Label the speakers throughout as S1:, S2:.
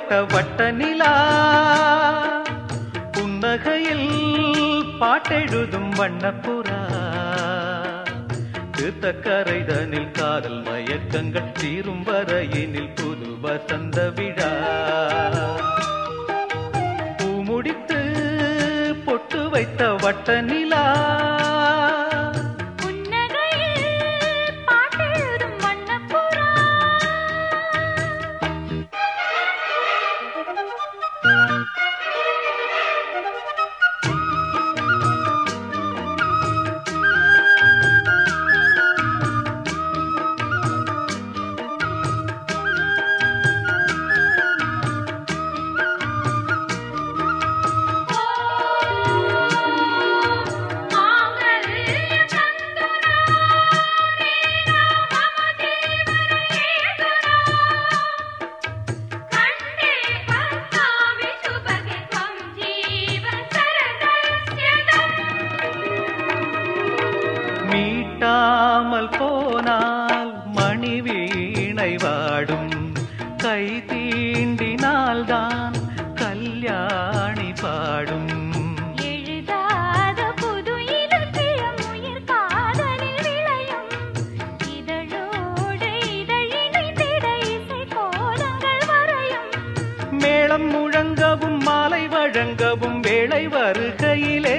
S1: வைத்த வட்ட நிலா புன்னகையில் பாட்டெழுதும் வண்ணப்புறா தீர்த்தக்கரைதனில் காதல் மயக்கங்கள் தீரும் வரையினில் புது வசந்த விழா பூமுடித்து பொட்டு வைத்த வட்ட நிலா மீட்டாமல் போனால் மணி வீணை வாடும் கை தீண்டினால்தான் கல்யாணி பாடும்
S2: எழுதாத புது இலக்கியம் உயிர் காதலில் விளையும் இதழோடு இதழிணைந்திட இசை கோலங்கள் வரையும்
S1: மேளம் முழங்கவும் மாலை வழங்கவும் வேளை வருகையிலே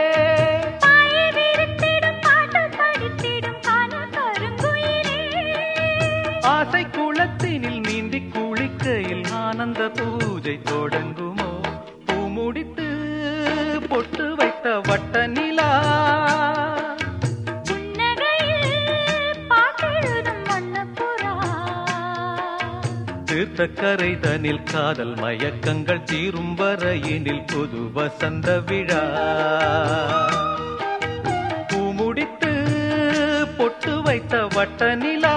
S1: ஆசை குளத்தினில் நீந்தி குளிக்கையில் ஆனந்த பூஜை தொடங்குமோ பூமுடித்து பொட்டு வைத்த வட்ட நிலா தீர்த்தக்கரைதனில் காதல் மயக்கங்கள் தீரும் வரையினில் புது வசந்த விழா பூமுடித்து பொட்டு வைத்த வட்ட நிலா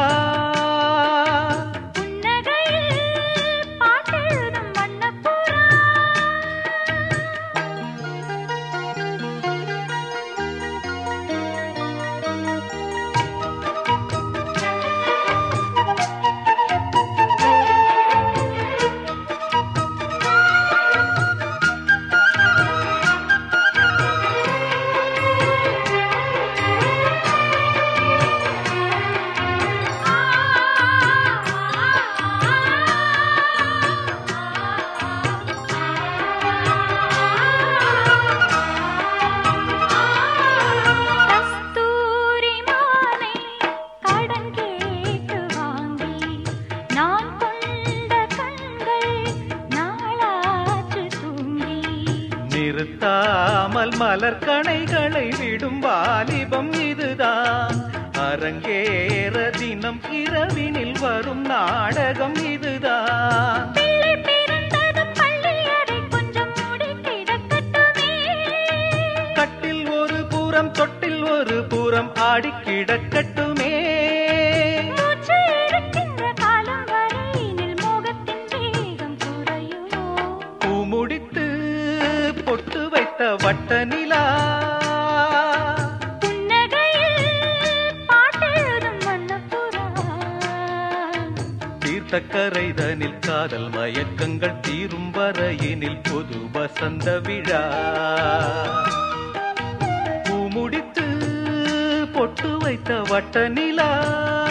S1: நிறுத்தாமல் மலர் கணைகளை விடும் வாலிபம் இதுதான் அரங்கேற தினம் இரவினில் வரும் நாடகம் இதுதான் கட்டில் ஒரு பூரம் தொட்டில் ஒரு பூரம் ஆடி கிடக்கட்டுமே பூமுடித்து பொட்டு வைத்த வட்ட நிலா தீர்த்தக்கரைதனில் காதல் மயக்கங்கள் தீரும் வரையினில் புது வசந்த விழா பூமுடித்து பொட்டு வைத்த வட்ட நிலா